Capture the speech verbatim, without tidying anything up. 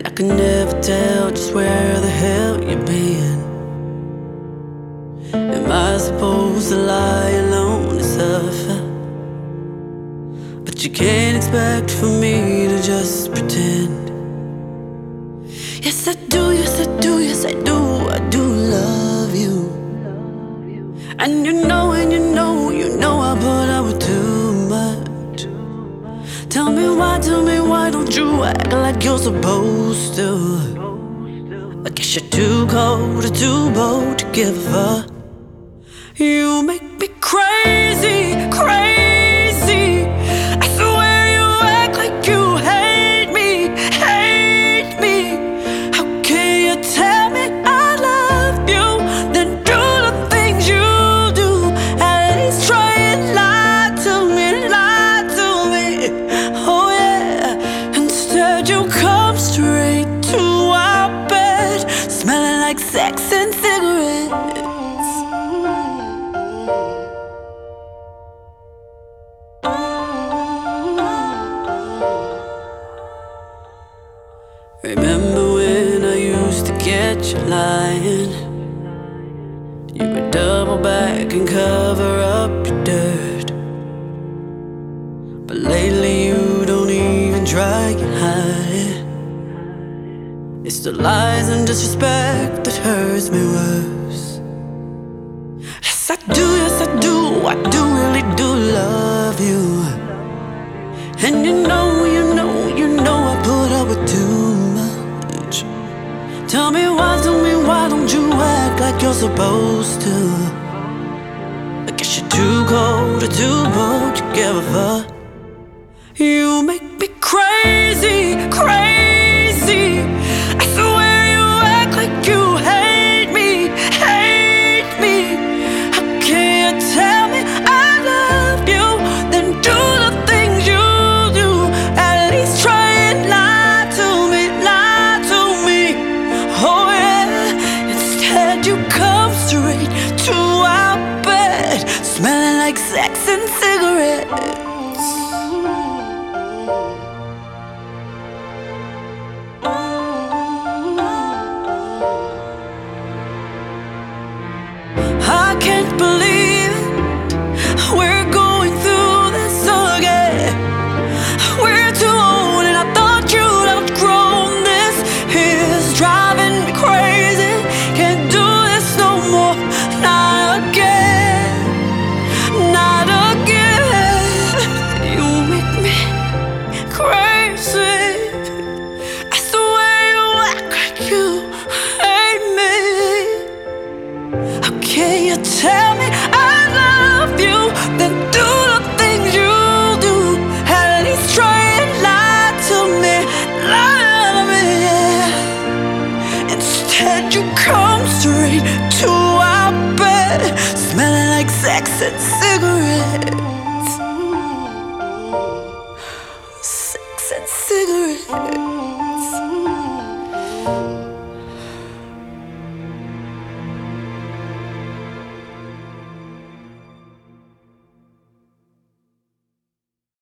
and I can never tell just where the hell you've been. Am I supposed to lie alone and suffer? But you can't expect for me to just pretend. Yes I do, yes I do, yes I do, I do love you. And you know, and you know, you know I put up with too much. Tell me why, tell me why don't you act like you're supposed to? I guess you're too cold or too bold to give a fuck. You make me crazy, crazy. I swear you act like you hate me, hate me. How can you tell me I love you, then do the things you do? At least try and lie to me, lie to me. Oh yeah, instead you come straight to our bed, smelling like sex and cigarettes. Remember when I used to catch you lying? You would double back and cover up your dirt. But lately you don't even try and hide it. It's the lies and disrespect that hurts me worse. Yes I do, yes I do, I do really do love you. And you know, you know, you know I put up with too much. Tell me why, tell me why don't you act like you're supposed to? I guess you're too cold or too bold to give a fuck. You make me crazy, crazy. I swear you act like you hate me, hate me. How can you tell me I love you, then do the things you do? At least try and lie to me, lie to me. Oh yeah, instead you come straight to our bed, smelling like sex and cigarettes. I can't believe it, we're going through this again. We're too old and I thought you'd outgrown this. It's driving me crazy, can't do this no more. Not again, not again. You make me crazy. I swear you act like you hate me. How can you tell me I love you, then do the things you do? At least try and lie to me, lie to me, yeah. Instead you come straight to our bed, smelling like sex and cigarettes. Sex and cigarettes.